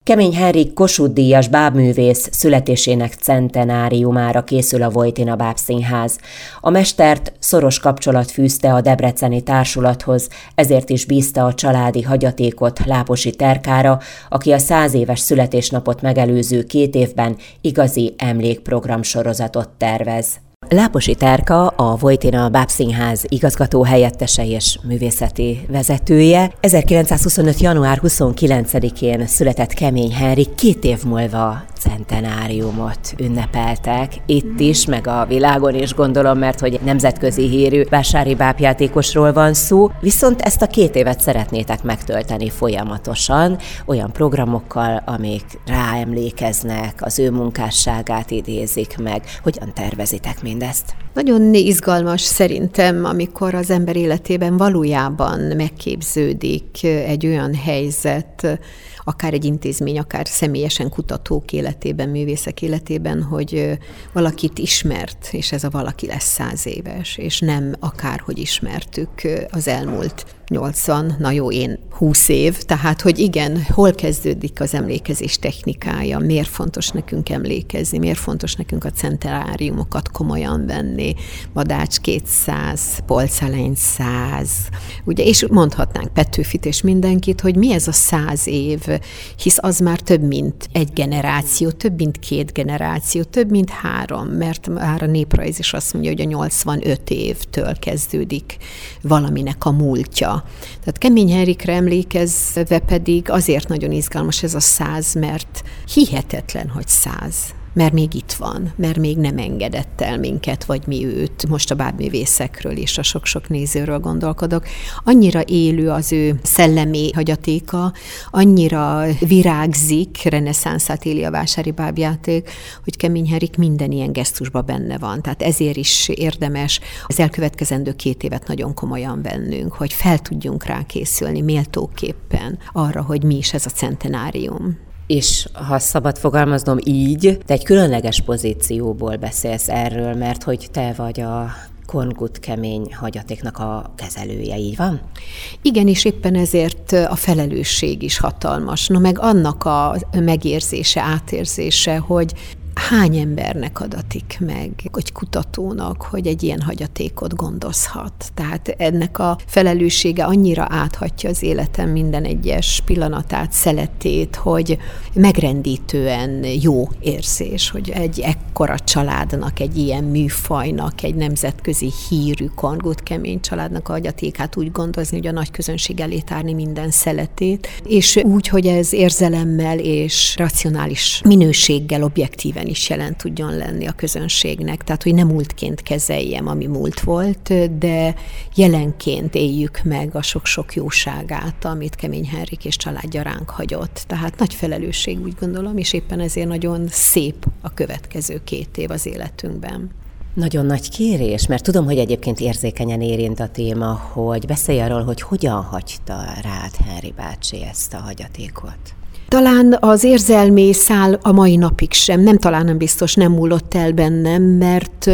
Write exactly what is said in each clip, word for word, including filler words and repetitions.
Kemény Henrik Kossuth-díjas bábművész születésének centenáriumára készül a Vojtina Bábszínház. A mestert szoros kapcsolat fűzte a debreceni társulathoz, ezért is bízta a családi hagyatékot Láposi Terkára, aki a száz éves születésnapot megelőző két évben igazi emlékprogramsorozatot tervez. Láposi Terka, a Vojtina Bábszínház igazgató helyettese és művészeti vezetője. ezerkilencszázhuszonöt. január huszonkilencedikén született Kemény Henrik, két év múlva centenáriumot ünnepeltek itt is, meg a világon is gondolom, mert hogy nemzetközi hírű vásári bábjátékosról van szó, viszont ezt a két évet szeretnétek megtölteni folyamatosan, olyan programokkal, amik ráemlékeznek, az ő munkásságát idézik meg. Hogyan tervezitek mindezt? Nagyon izgalmas szerintem, amikor az ember életében valójában megképződik egy olyan helyzet, akár egy intézmény, akár személyesen kutatók életében, művészek életében, hogy valakit ismert, és ez a valaki lesz száz éves, és nem akárhogy ismertük az elmúlt nyolcvan, na jó, én húsz év, tehát, hogy igen, hol kezdődik az emlékezés technikája, miért fontos nekünk emlékezni, miért fontos nekünk a centenáriumokat komolyan venni, Badács kétszáz, Polcálény száz, ugye, és mondhatnánk Petőfit és mindenkit, hogy mi ez a száz év, hisz az már több, mint egy generáció, több, mint két generáció, több, mint három, mert már a néprajz is azt mondja, hogy a nyolcvanöt évtől kezdődik valaminek a múltja. Tehát Kemény Henrikre emlékezve pedig azért nagyon izgalmas ez a száz, mert hihetetlen, hogy száz. Mert még itt van, mert még nem engedett el minket, vagy mi őt. Most a bábművészekről és a sok-sok nézőről gondolkodok. Annyira élő az ő szellemi hagyatéka, annyira virágzik, reneszánszát éli a vásári bábjáték, hogy Kemény Henrik minden ilyen gesztusban benne van. Tehát ezért is érdemes az elkövetkezendő két évet nagyon komolyan vennünk, hogy fel tudjunk rá készülni méltóképpen arra, hogy mi is ez a centenárium. És ha szabad fogalmaznom így, te egy különleges pozícióból beszélsz erről, mert hogy te vagy a Kongut kemény hagyatéknak a kezelője, így van? Igen, és éppen ezért a felelősség is hatalmas. No, meg annak a megérzése, átérzése, hogy hány embernek adatik meg egy kutatónak, hogy egy ilyen hagyatékot gondozhat. Tehát ennek a felelőssége annyira áthatja az életem minden egyes pillanatát, szeletét, hogy megrendítően jó érzés, hogy egy ekkora családnak, egy ilyen műfajnak, egy nemzetközi hírű Kongut kemény családnak a hagyatékát úgy gondozni, hogy a nagy közönség elé tárni minden szeletét, és úgy, hogy ez érzelemmel és racionális minőséggel, objektíven is jelen tudjon lenni a közönségnek. Tehát, hogy nem múltként kezeljem, ami múlt volt, de jelenként éljük meg a sok-sok jóságát, amit Kemény Henrik és családja ránk hagyott. Tehát nagy felelősség, úgy gondolom, és éppen ezért nagyon szép a következő két év az életünkben. Nagyon nagy kérés, mert tudom, hogy egyébként érzékenyen érint a téma, hogy beszélj arról, hogy hogyan hagyta rád Henri bácsi ezt a hagyatékot. Talán az érzelmi szál a mai napig sem, nem talán nem biztos, nem múlott el bennem, mert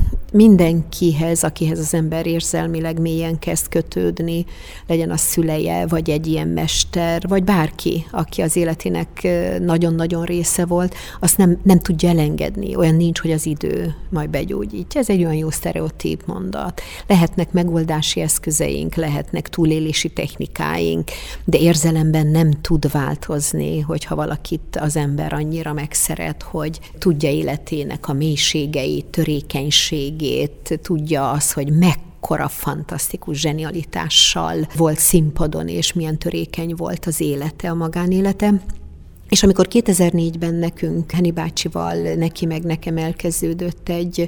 mindenkihez, akihez az ember érzelmileg mélyen kezd kötődni, legyen a szüleje, vagy egy ilyen mester, vagy bárki, aki az életének nagyon-nagyon része volt, azt nem, nem tudja elengedni. Olyan nincs, hogy az idő majd begyógyítja. Ez egy olyan jó sztereotíp mondat. Lehetnek megoldási eszközeink, lehetnek túlélési technikáink, de érzelemben nem tud változni, hogyha valakit az ember annyira megszeret, hogy tudja életének a mélységeit, törékenységét, tudja az, hogy mekkora fantasztikus zsenialitással volt színpadon, és milyen törékeny volt az élete, a magánélete. És amikor kétezer-négyben nekünk, Henni bácsival, neki meg nekem elkezdődött egy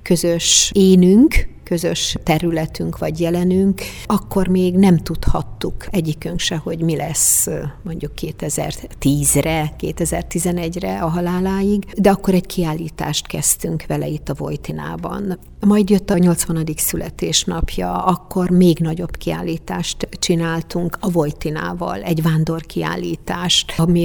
közös énünk, közös területünk vagy jelenünk, akkor még nem tudhattuk egyikünk se, hogy mi lesz mondjuk kétezer-tízre, kétezer-tizenegyre a haláláig, de akkor egy kiállítást kezdtünk vele itt a Vojtinában. Majd jött a nyolcvanadik születésnapja, akkor még nagyobb kiállítást csináltunk a Vojtinával, egy vándorkiállítást, ami az egész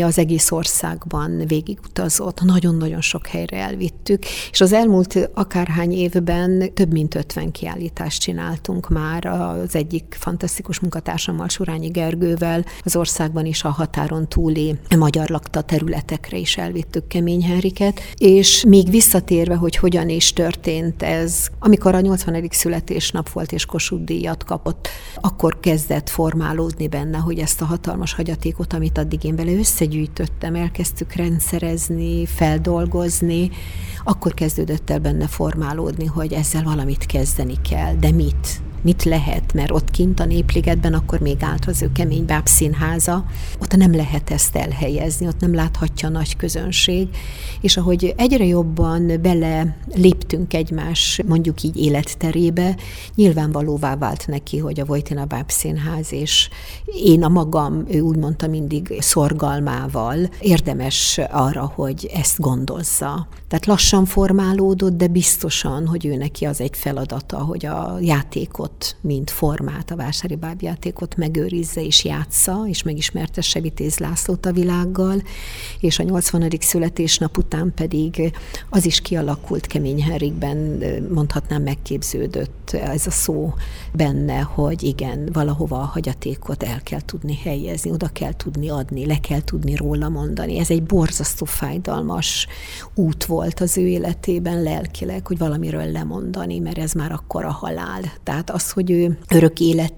egész országban végigutazott, nagyon-nagyon sok helyre elvittük, és az elmúlt akárhány évben több mint ötven kiállítást csináltunk már az egyik fantasztikus munkatársammal, Surányi Gergővel, az országban is a határon túli magyar lakta területekre is elvittük Kemény Henriket, és még visszatérve, hogy hogyan is történt ez, amikor a nyolcvanadik születésnap volt és Kossuth-díjat kapott, akkor kezdett formálódni benne, hogy ezt a hatalmas hagyatékot, amit addig én vele összegyűjtöttem, elkezdtük rendszerezni, feldolgozni, akkor kezdődött el benne formálódni, hogy ezzel valamit kezdeni kell, de mit? Mit lehet, mert ott kint a Népligetben akkor még állt az ő Kemény Báb Színháza, ott nem lehet ezt elhelyezni, ott nem láthatja a nagy közönség, és ahogy egyre jobban bele léptünk egymás, mondjuk így életterébe, nyilvánvalóvá vált neki, hogy a Vojtina Báb Színház, és én a magam, ő úgy mondta mindig szorgalmával, érdemes arra, hogy ezt gondozza. Tehát lassan formálódott, de biztosan, hogy ő neki az egy feladata, hogy a játékot, mint formát, a Vásári Bábjátékot megőrizze és játsza, és megismertesse Vitéz Lászlót a világgal, és a nyolcvanadik születésnap után pedig az is kialakult Kemény Henrikben, mondhatnám megképződött ez a szó benne, hogy igen, valahova a hagyatékot el kell tudni helyezni, oda kell tudni adni, le kell tudni róla mondani. Ez egy borzasztó fájdalmas út volt az ő életében lelkileg, hogy valamiről lemondani, mert ez már akkor a halál. Tehát az, hogy ő örök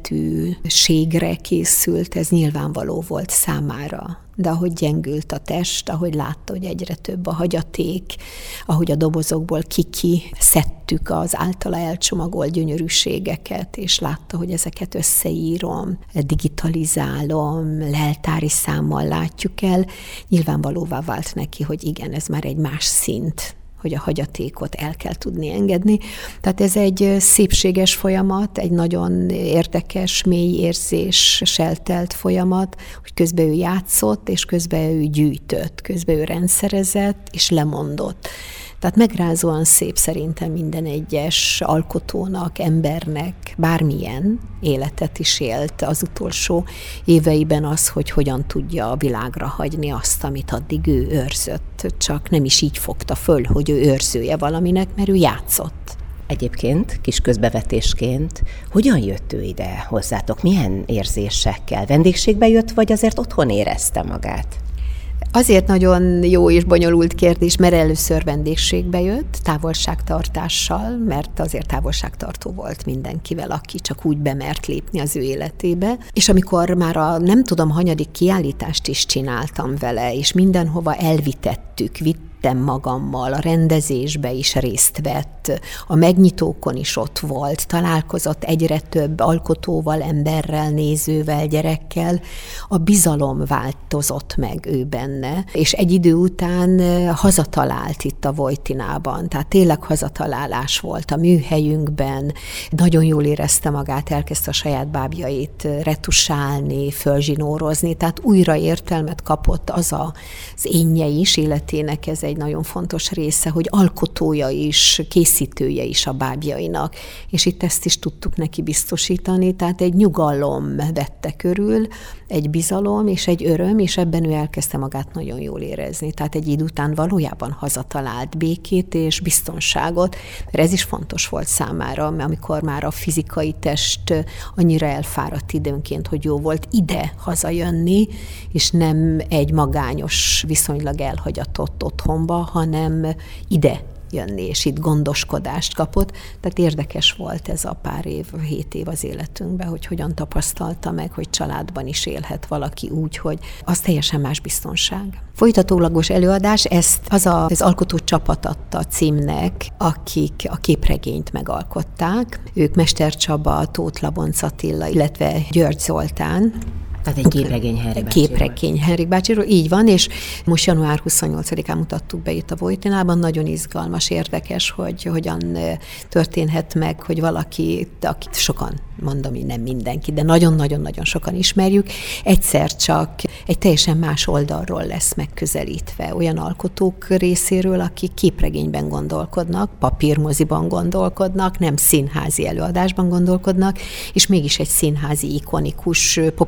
életűségre készült, ez nyilvánvaló volt számára. De ahogy gyengült a test, ahogy látta, hogy egyre több a hagyaték, ahogy a dobozokból kiki szedtük az általa elcsomagolt gyönyörűségeket, és látta, hogy ezeket összeírom, digitalizálom, leltári számmal látjuk el, nyilvánvalóvá vált neki, hogy igen, ez már egy más szint, hogy a hagyatékot el kell tudni engedni. Tehát ez egy szépséges folyamat, egy nagyon érdekes, mély érzéssel telt folyamat, hogy közben ő játszott, és közben ő gyűjtött, közben ő rendszerezett, és lemondott. Tehát megrázóan szép szerintem minden egyes alkotónak, embernek, bármilyen életet is élt az utolsó éveiben az, hogy hogyan tudja a világra hagyni azt, amit addig ő őrzött. Csak nem is így fogta föl, hogy ő őrzője valaminek, mert ő játszott. Egyébként, kis közbevetésként, hogyan jött ő ide hozzátok? Milyen érzésekkel? Vendégségbe jött, vagy azért otthon érezte magát? Azért nagyon jó és bonyolult kérdés, mert először vendégségbe jött, távolságtartással, mert azért távolságtartó volt mindenkivel, aki csak úgy bemert lépni az ő életébe. És amikor már a nem tudom hanyadik kiállítást is csináltam vele, és mindenhova elvitettük, vitt magammal, a rendezésbe is részt vett, a megnyitókon is ott volt, találkozott egyre több alkotóval, emberrel, nézővel, gyerekkel, a bizalom változott meg ő benne, és egy idő után hazatalált itt a Vojtinában, tehát tényleg hazatalálás volt a műhelyünkben, nagyon jól érezte magát, elkezdte a saját bábjait retusálni, fölzsinórozni, tehát újra értelmet kapott az az énje is, életének ez egy nagyon fontos része, hogy alkotója is, készítője is a bábjainak, és itt ezt is tudtuk neki biztosítani, tehát egy nyugalom vette körül, egy bizalom és egy öröm, és ebben ő elkezdte magát nagyon jól érezni. Tehát egy idő után valójában hazatalált békét és biztonságot, mert ez is fontos volt számára, mert amikor már a fizikai test annyira elfáradt időnként, hogy jó volt ide hazajönni, és nem egy magányos, viszonylag elhagyatott otthonba, hanem ide jönni, és itt gondoskodást kapott. Tehát érdekes volt ez a pár év, hét év az életünkben, hogy hogyan tapasztalta meg, hogy családban is élhet valaki úgy, hogy az teljesen más biztonság. Folytatólagos előadás, ezt az a, az alkotó csapat adta a címnek, akik a képregényt megalkották. Ők Mester Csaba, Tóth Labonc Attila, illetve György Zoltán. Tehát egy képregény Henrik bácsiról. Képregény Henrik bácsiról, így van, és most január huszonnyolcadikán mutattuk be itt a Vojtinában, nagyon izgalmas, érdekes, hogy hogyan történhet meg, hogy valaki, akit sokan, mondom én nem mindenki, de nagyon-nagyon-nagyon sokan ismerjük, egyszer csak egy teljesen más oldalról lesz megközelítve, olyan alkotók részéről, akik képregényben gondolkodnak, papírmoziban gondolkodnak, nem színházi előadásban gondolkodnak, és mégis egy színházi ikonikus, populáris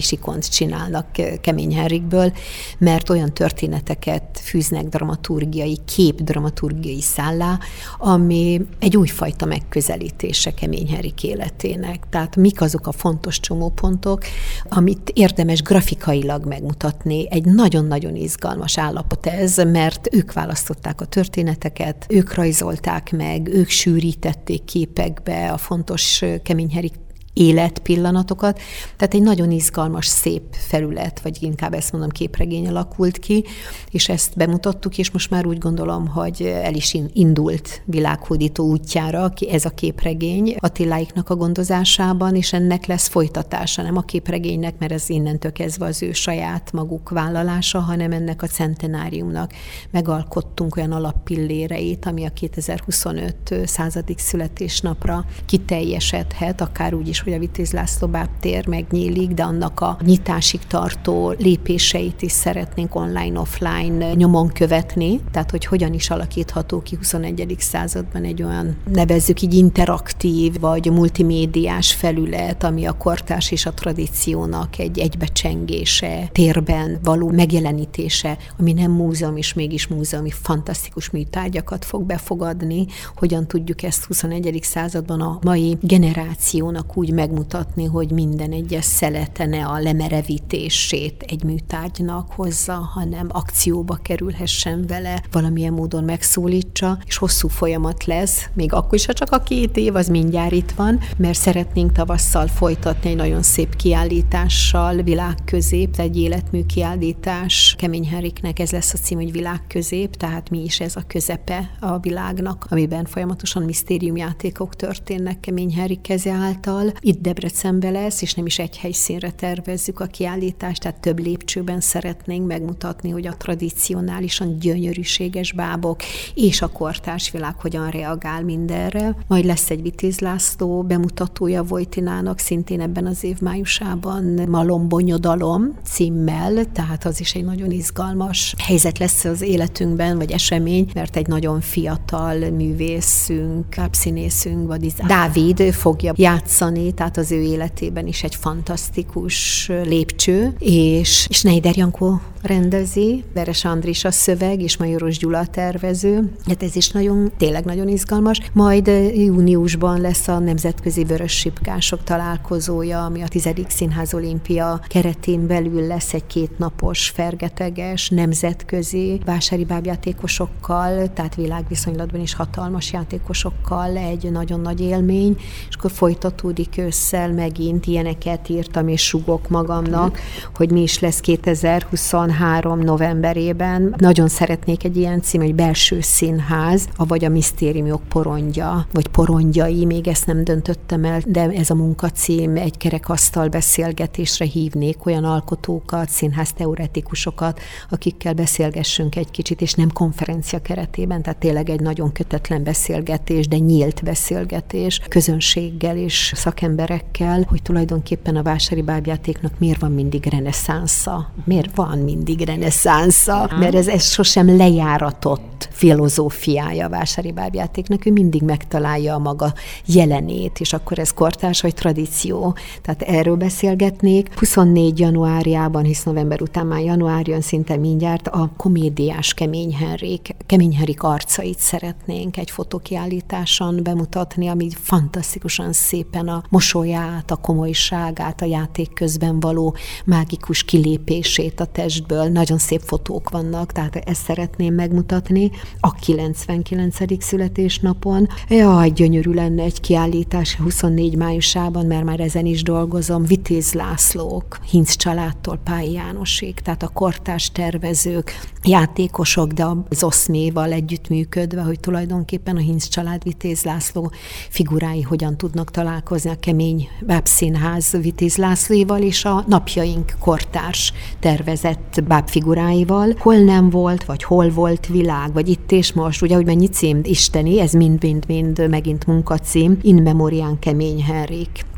sikont csinálnak Kemény Henrikből, mert olyan történeteket fűznek dramaturgiai, képdramaturgiai szállá, ami egy újfajta megközelítése Kemény Henrik életének. Tehát mik azok a fontos csomópontok, amit érdemes grafikailag megmutatni. Egy nagyon-nagyon izgalmas állapot ez, mert ők választották a történeteket, ők rajzolták meg, ők sűrítették képekbe a fontos Kemény Henrik életpillanatokat, tehát egy nagyon izgalmas, szép felület, vagy inkább ezt mondom, képregény alakult ki, és ezt bemutattuk, és most már úgy gondolom, hogy el is indult világhódító útjára ez a képregény Attiláiknak a gondozásában, és ennek lesz folytatása, nem a képregénynek, mert ez innentől kezdve az ő saját maguk vállalása, hanem ennek a centenáriumnak megalkottunk olyan alappilléreit, ami a kétezer-huszonöt századik születésnapra kiteljesedhet, akár úgy is, hogy a Vitéz László bábtér megnyílik, de annak a nyitásig tartó lépéseit is szeretnénk online-offline nyomon követni, tehát hogy hogyan is alakítható ki huszonegyedik században egy olyan, nevezzük így interaktív, vagy multimédiás felület, ami a kortárs és a tradíciónak egy egybecsengése, térben való megjelenítése, ami nem múzeum, és mégis múzeumi fantasztikus műtárgyakat fog befogadni, hogyan tudjuk ezt huszonegyedik században a mai generációnak úgy megmutatni, hogy minden egyes szelete ne a lemerevítését egy műtárgynak hozza, hanem akcióba kerülhessen vele, valamilyen módon megszólítsa, és hosszú folyamat lesz, még akkor is, ha csak a két év, az mindjárt itt van, mert szeretnénk tavasszal folytatni egy nagyon szép kiállítással, világközép, egy életmű kiállítás. Kemény Henriknek ez lesz a cím, hogy világközép, tehát mi is ez a közepe a világnak, amiben folyamatosan misztériumjátékok történnek Kemény Henrik keze által. Itt Debrecenben lesz, és nem is egy helyszínre tervezzük a kiállítást, tehát több lépcsőben szeretnénk megmutatni, hogy a tradicionálisan gyönyörűséges bábok és a kortárs világ hogyan reagál mindenre. Majd lesz egy Vitéz László bemutatója Vojtinának szintén ebben az év májusában, Malombonyodalom címmel, tehát az is egy nagyon izgalmas helyzet lesz az életünkben, vagy esemény, mert egy nagyon fiatal művészünk, kápszínészünk, vagy Dávid fogja játszani, tehát az ő életében is egy fantasztikus lépcső, és Schneider Jankó rendezi, Veres Andris a szöveg, és Majoros Gyula a tervező. Hát ez is nagyon, tényleg nagyon izgalmas. Majd júniusban lesz a Nemzetközi Vörössipkások találkozója, ami a tizedik Színház Olimpia keretén belül lesz egy kétnapos, fergeteges, nemzetközi vásári bábjátékosokkal, tehát világviszonylatban is hatalmas játékosokkal egy nagyon nagy élmény, és akkor folytatódik ősszel megint, ilyeneket írtam és sugok magamnak, mm. hogy mi is lesz kétezer-huszonhárom novemberében. Nagyon szeretnék egy ilyen cím, hogy Belső Színház, vagy a Misztériumok porondja, vagy porondjai, még ezt nem döntöttem el, de ez a munkacím, egy kerekasztal beszélgetésre hívnék olyan alkotókat, színház teoretikusokat, akikkel beszélgessünk egy kicsit, és nem konferencia keretében, tehát tényleg egy nagyon kötetlen beszélgetés, de nyílt beszélgetés, közönséggel és szakemberekkel, hogy tulajdonképpen a vásári bábjátéknak miért van mindig reneszánsza? Miért van mindig reneszánsza? Mert ez, ez sosem lejáratott filozófiája a vásári bábjátéknak, ő mindig megtalálja a maga jelenét, és akkor ez kortárs vagy tradíció. Tehát erről beszélgetnék. huszonnégy januárjában, hisz november után már január jön szinte mindjárt, a komédiás Kemény Henrik, Kemény Henrik arcait szeretnénk egy fotókiállításon bemutatni, ami fantasztikusan szépen a mosolyát, a komolyságát, a játék közben való mágikus kilépését a testből. Nagyon szép fotók vannak, tehát ezt szeretném megmutatni. A kilencvenkilencedik születésnapon. Jaj, gyönyörű lenne egy kiállítás huszonnégy májusában, mert már ezen is dolgozom. Vitéz Lászlók, Hinc családtól Pályi Jánosig, tehát a kortárs tervezők, játékosok, de az oszméval együttműködve, hogy tulajdonképpen a Hinc család Vitéz László figurái hogyan tudnak találkozni a Kemény Bábszínház Vitéz Lászlóival és a napjaink kortárs tervezett bábfiguráival. Hol nem volt, vagy hol volt világ, vagy itt és most, ugye, hogy mennyi cím isteni, ez mind-mind-mind megint munkacím, In Memoriam Kemény Henrik.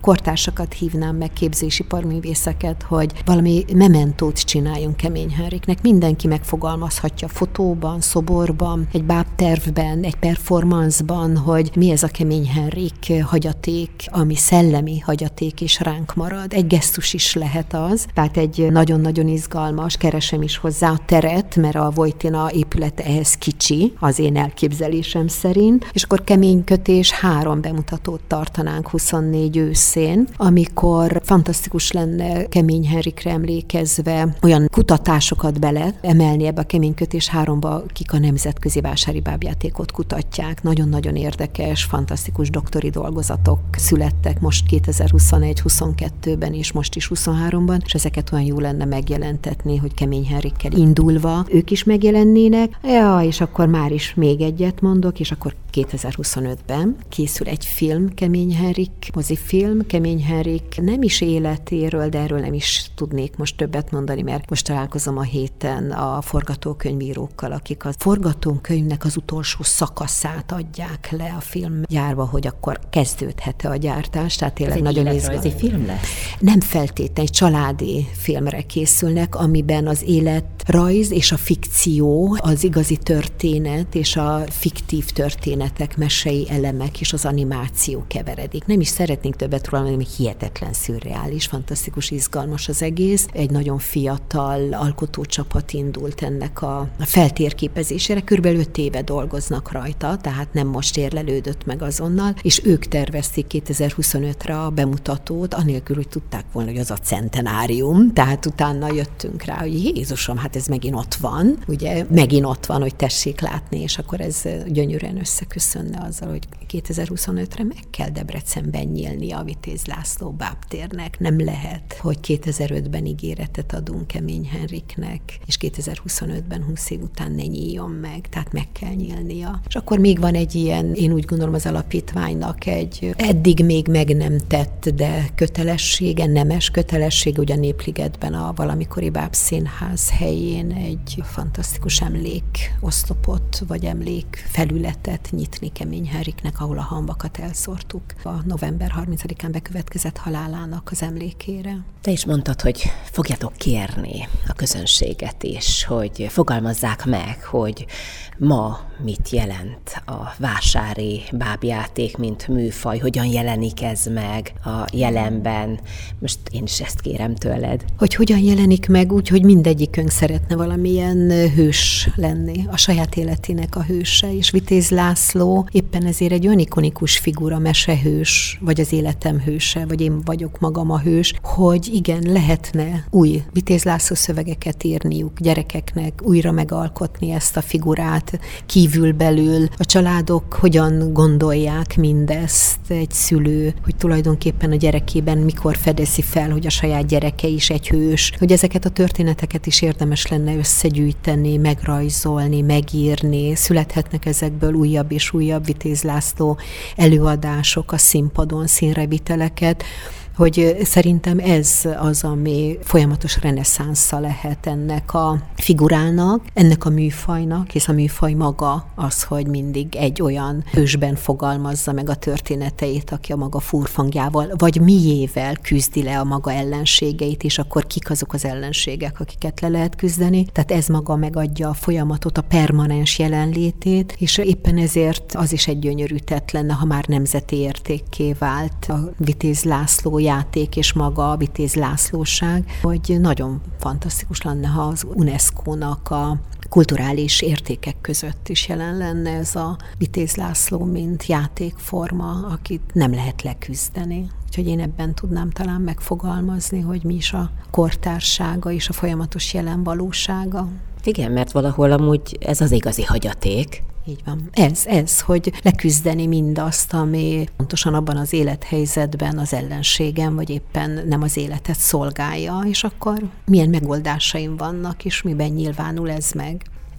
kortársakat hívnám meg, képzésiparművészeket, hogy valami mementót csináljunk Kemény Henriknek. Mindenki megfogalmazhatja fotóban, szoborban, egy bábtervben, egy performanceban, hogy mi ez a Kemény Henrik hagyaték, ami szellemi hagyaték és ránk marad. Egy gesztus is lehet az, tehát egy nagyon-nagyon izgalmas, keresem is hozzá a teret, mert a Vojtina épülete ehhez kicsi, az én elképzelésem szerint, és akkor keménykötés három bemutatót tartanánk huszonnégy őszén, amikor fantasztikus lenne Kemény Henrikre emlékezve olyan kutatásokat bele emelni ebbe a keménykötés háromba, kik a nemzetközi vásári bábjátékot kutatják. Nagyon-nagyon érdekes, fantasztikus doktori dolgozatok születtek most kétezer-huszonegy huszonkettőben és most is huszonháromban, és ezeket olyan jó lenne megjelentetni, hogy Kemény Henrikkel indulva ők is megjelennének. Ja, és akkor már is még egyet mondok, és akkor kétezer-huszonötben készül egy film, Kemény Henrik, mozifilm, Kemény Henrik nem is életéről, de erről nem is tudnék most többet mondani, mert most találkozom a héten a forgatókönyvírókkal, akik a forgatókönyvnek az utolsó szakaszát adják le a filmgyárba, hogy akkor kezdődhet-e a gyártás. Tehát tényleg ez nagyon egy életrajzi film lesz? Nem feltétlenül, egy családi filmre készülnek, amiben az életrajz és a fikció, az igazi történet és a fiktív történetek, mesei elemek és az animáció keveredik. Nem is szeretnénk többet róla, mert hihetetlen szürreális, fantasztikus, izgalmas az egész. Egy nagyon fiatal alkotócsapat indult ennek a feltérképezésére. Körülbelül öt éve dolgoznak rajta, tehát nem most érlelődött meg azonnal, és ők tervezték kétezer-huszonötre a bemutatót, anélkül, hogy tudták volna, hogy az a centenárium. Tehát utána jöttünk rá, hogy Jézusom, hát ez megint ott van, ugye, megint ott van, hogy tessék látni, és akkor ez gyönyörűen összeköszönne azzal, hogy kétezer-huszonötre meg kell Debrecenben nyílni a Vitéz László bábtérnek. Nem lehet, hogy kétezer-ötben ígéretet adunk Kemény Henriknek, és kétezer-huszonötben húsz év után ne nyíljon meg, tehát meg kell nyílnia. És akkor még van egy ilyen, én úgy gondolom az alapítványnak egy eddig még meg nem tett, de kötelessége, nemes kötelessége, ugye a Népligetben a valamikori bábszínház helyén egy fantasztikus emlékoszlopot, vagy emlékfelületet nyitni Kemény Henriknek, ahol a hamvakat elszórtuk a november harmincadikán bekövetkezett halálának az emlékére. Te is mondtad, hogy fogjátok kérni a közönséget is, hogy fogalmazzák meg, hogy ma mit jelent a vásári bábjáték, mint műfaj, hogyan jelenik ez meg a jelenben. Most én is ezt kérem tőled. Hogy hogyan jelenik meg úgy, hogy mindegyikünk szeretne valamilyen hős lenni, a saját életének a hőse, és Vitéz László éppen ezért egy olyan ikonikus figura, mesehős, vagy az életem hőse, vagy én vagyok magam a hős, hogy igen, lehetne új Vitéz László szövegeket írniuk gyerekeknek, újra megalkotni ezt a figurát, kívülbelül a családok hogyan gondolják mindezt, egy szülő, hogy tulajdonképpen a gyerekében mikor fedezi fel, hogy a saját gyereke is egy hős, hogy ezeket a történeteket is érdemes lenne összegyűjteni, megrajzolni, megírni, születhetnek ezekből újabb és újabb Vitéz László előadások a színpadon, színreviteleket, hogy szerintem ez az, ami folyamatos reneszánsza lehet ennek a figurának, ennek a műfajnak, hisz a műfaj maga az, hogy mindig egy olyan hősben fogalmazza meg a történeteit, aki a maga furfangjával, vagy miével küzdi le a maga ellenségeit, és akkor kik azok az ellenségek, akiket le lehet küzdeni. Tehát ez maga megadja a folyamatot, a permanens jelenlétét, és éppen ezért az is egy gyönyörű tett lenne, ha már nemzeti értékké vált a Vitéz László játék és maga a Vitéz Lászlóság, hogy nagyon fantasztikus lenne, ha az UNESCO-nak a kulturális értékek között is jelen lenne ez a Vitéz László, mint játékforma, akit nem lehet leküzdeni. Úgyhogy én ebben tudnám talán megfogalmazni, hogy mi is a kortársága és a folyamatos jelen valósága. Igen, mert valahol amúgy ez az igazi hagyaték. Így van. Ez, ez, hogy leküzdeni mindazt, ami pontosan abban az élethelyzetben az ellenségem, vagy éppen nem az életet szolgálja, és akkor milyen megoldásaim vannak, és miben nyilvánul ez meg.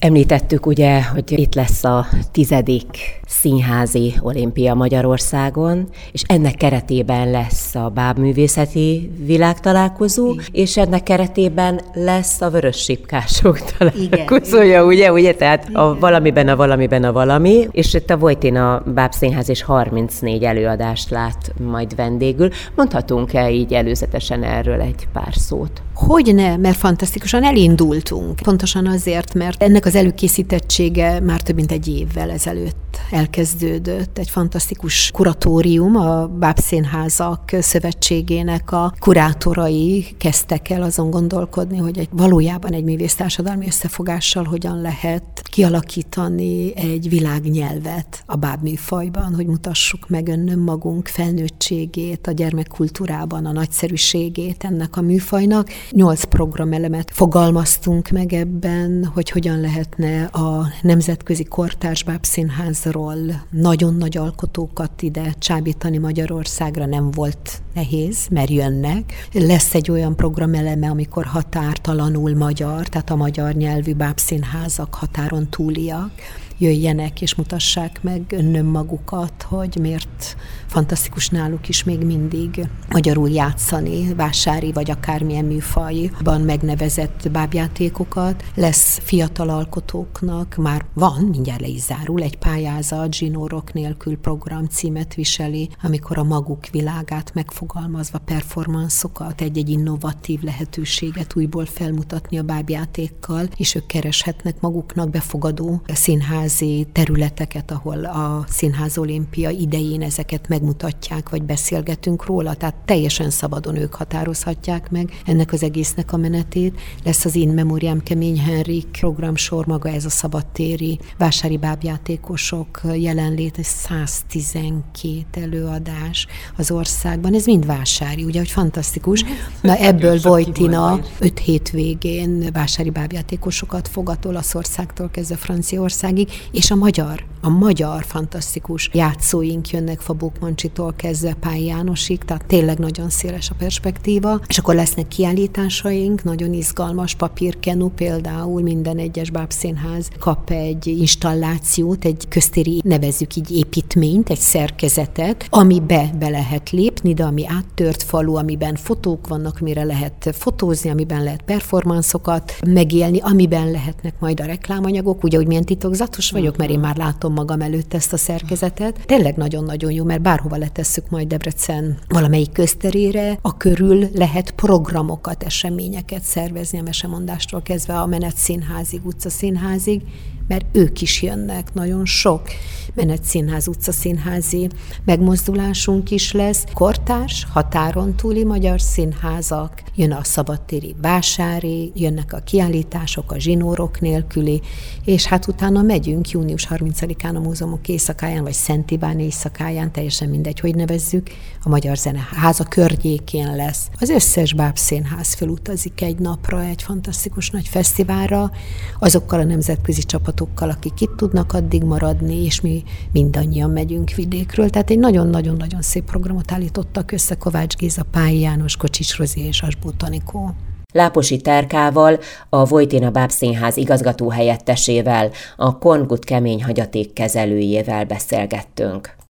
Említettük ugye, hogy itt lesz a tizedik színházi olimpia Magyarországon, és ennek keretében lesz a bábművészeti világtalálkozó, igen. És ennek keretében lesz a vörös sipkások találkozója, ugye, ugye? Tehát igen. A valamiben a valamiben a valami, és itt a Vojtina Bábszínház is harmincnégy előadást lát majd vendégül. Mondhatunk-e így előzetesen erről egy pár szót? Hogyne, mert fantasztikusan elindultunk. Pontosan azért, mert ennek az előkészítettsége már több mint egy évvel ezelőtt elkezdődött. Egy fantasztikus kuratórium, a Bábszínházak Szövetségének a kurátorai kezdtek el azon gondolkodni, hogy egy, valójában egy művésztársadalmi összefogással hogyan lehet kialakítani egy világnyelvet a bábműfajban, hogy mutassuk meg önmagunk felnőttségét, a gyermekkultúrában, a nagyszerűségét ennek a műfajnak. Nyolc programelemet fogalmaztunk meg ebben, hogy hogyan lehetne a Nemzetközi Kortárs Bábszínházról nagyon nagy alkotókat ide csábítani Magyarországra. Nem volt nehéz, mert jönnek. Lesz egy olyan programeleme, amikor határtalanul magyar, tehát a magyar nyelvű bábszínházak határon túliak jöjjenek és mutassák meg önmagukat, hogy miért fantasztikus náluk is még mindig magyarul játszani, vásári vagy akármilyen műfajban megnevezett bábjátékokat. Lesz fiatal alkotóknak, már van, mindjárt le is zárul, egy pályázat, zsinórok nélkül program címet viseli, amikor a maguk világát megfogalmazva performanszokat, egy-egy innovatív lehetőséget újból felmutatni a bábjátékkal, és ők kereshetnek maguknak befogadó színház területeket, ahol a Színház Olimpia idején ezeket megmutatják, vagy beszélgetünk róla, tehát teljesen szabadon ők határozhatják meg ennek az egésznek a menetét. Lesz az In Memoriam Kemény Henrik programsor, maga ez a szabadtéri vásári bábjátékosok jelenlét, ez száztizenkét előadás az országban, ez mind vásári, ugye, hogy fantasztikus. Na ebből Vojtina öt hétvégén vásári bábjátékosokat fogad Olaszországtól kezdve Franciaországig, és a magyar, a magyar fantasztikus játszóink jönnek Fabók Mancsitól kezdve Pál Jánosig, tehát tényleg nagyon széles a perspektíva, és akkor lesznek kiállításaink, nagyon izgalmas papírkenú, például minden egyes bábszínház kap egy installációt, egy köztéri, nevezzük így építményt, egy szerkezetet, amibe be lehet lépni, de ami áttört falu, amiben fotók vannak, amire lehet fotózni, amiben lehet performanszokat megélni, amiben lehetnek majd a reklámanyagok, ugye, hogy milyen titokzatos vagyok, mert én már látom magam előtt ezt a szerkezetet. Tényleg nagyon-nagyon jó, mert bárhova letesszük majd Debrecen valamelyik közterére, a körül lehet programokat, eseményeket szervezni, a mesemondástól kezdve a menetszínházig, utcaszínházig, mert ők is jönnek, nagyon sok menetszínház, utcaszínházi megmozdulásunk is lesz. Kortárs, határon túli magyar színházak, jön a szabadtéri vásári, jönnek a kiállítások, a zsinórok nélküli, és hát utána megyünk június harmincadikán a múzeumok éjszakáján, vagy Szent Iván éjszakáján, teljesen mindegy, hogy nevezzük, a Magyar Zeneháza környékén lesz. Az összes bábszínház felutazik egy napra, egy fantasztikus nagy fesztiválra, azokkal a nemzetközi csapatokkal, akik itt tudnak addig maradni, és mi mindannyian megyünk vidékről. Tehát egy nagyon-nagyon-nagyon szép programot állítottak össze Kovács Géza, Pál János, Kocsics Rozi és Asbó Anikó. Láposi Terkával, a Vojtina Bábszínház igazgató helyettesével, a Korngut kemény hagyaték kezelőjével beszélgettünk.